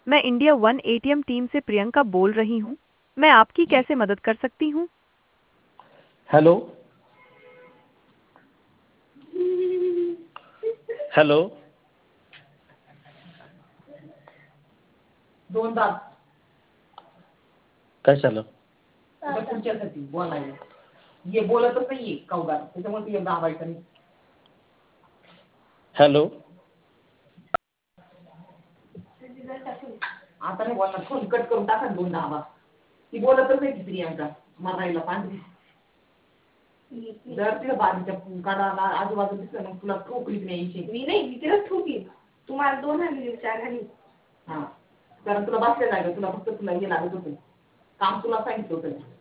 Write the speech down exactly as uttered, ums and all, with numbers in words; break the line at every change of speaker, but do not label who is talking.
मैं India one ATM team से प्रियंका बोल रही हूँ। मैं आपकी कैसे मदद कर सकती हूँ?
हेलो हेलो
दोनदा
काय झालं?
आता पुढच्यासाठी बोलायला ये बोलतच नाहीये कवगार त्याच्यामुळे ती दाबायचं नाही.
हॅलो
आता नाही बोलणार फोन कट करून टाका दोन दाबा ती बोलतच नाही ती प्रियांका मारायला पांढरी जर तिला बारीच्या काढाला आजूबाजू दिसलं मग तुला ठोकरीत न्यायची. मी नाही मी तिलाच ठोकीन. तुम्हाला दोन हानी चार हानी हा कारण तुला बसले नाही तुला फक्त तुला हे लागत होतं काम तुला सांगितलं होतं.